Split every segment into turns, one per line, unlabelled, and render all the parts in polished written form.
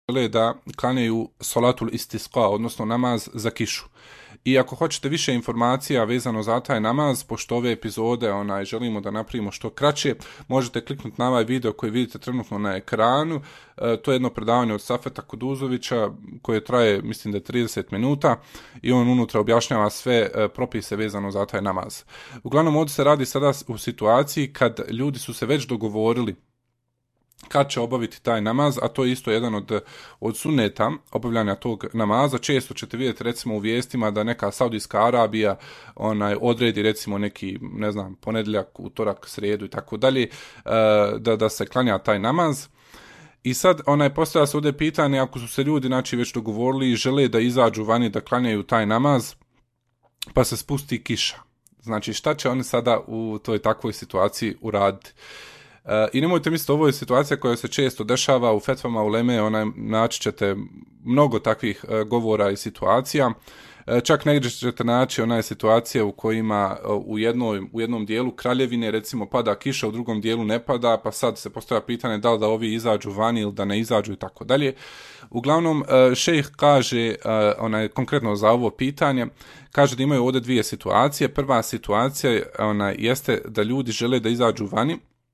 žele da klanjaju solatul istisqa, odnosno namaz za kišu. I ako hoćete više informacija vezano za taj namaz, pošto ove epizode želimo da napravimo što kraće, možete kliknuti na ovaj video koji vidite trenutno na ekranu. To je jedno predavanje od Safeta Kuduzovića koje traje, mislim da je 30 minuta i on unutra objašnjava sve propise vezano za taj namaz. Uglavnom ovdje se radi sada u situaciji kad ljudi su se već dogovorili kad će obaviti taj namaz, a to je isto jedan od sunneta obavljanja tog namaza. Često ćete vidjeti recimo u vijestima da neka Saudijska Arabija odredi recimo neki, ne znam, ponedjeljak, utorak, srijedu i tako dalje, da se klanja taj namaz. I sad postavlja se ovdje pitanje, ako su se ljudi već dogovorili i žele da izađu vani da klanjaju taj namaz, pa se spusti kiša. Znači šta će oni sada u toj takvoj situaciji uraditi? I nemojte misliti, ovo je situacija koja se često dešava u fetvama uleme, naći ćete mnogo takvih govora i situacija. Čak negdje ćete naći situacije u kojima u jednom dijelu kraljevine recimo pada kiša, u drugom dijelu ne pada, pa sad se postavlja pitanje da li da ovi izađu vani ili da ne izađu i tako dalje. Uglavnom, šejh kaže, konkretno za ovo pitanje, kaže da imaju ovdje dvije situacije. Prva situacija jeste da ljudi žele da izađu vani,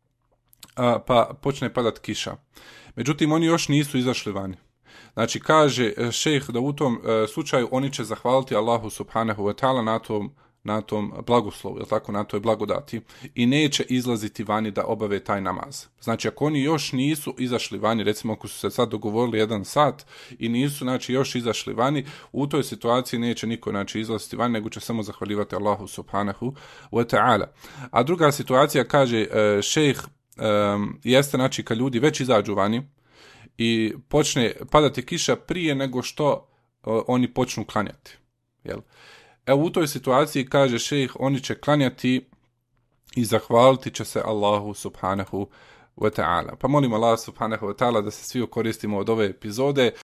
pa počne padat kiša. Međutim, oni još nisu izašli vani. Znači, kaže šejh da u tom slučaju oni će zahvaliti Allahu subhanahu wa ta'ala na tom blagoslovu, tako, na toj blagodati, i neće izlaziti vani da obave taj namaz. Znači, ako oni još nisu izašli vani, recimo ako su se sad dogovorili 1 sat i nisu još izašli vani, u toj situaciji neće niko izlaziti vani, nego će samo zahvaljivati Allahu subhanahu wa ta'ala. A druga situacija, kaže šejh, jeste kad ljudi već izađu vani i počne padati kiša prije nego što oni počnu klanjati. Jel? Evo u toj situaciji, kaže šejh, oni će klanjati i zahvaliti će se Allahu subhanahu wa ta'ala. Pa molim Allah subhanahu wa ta'ala da se svi koristimo od ove epizode,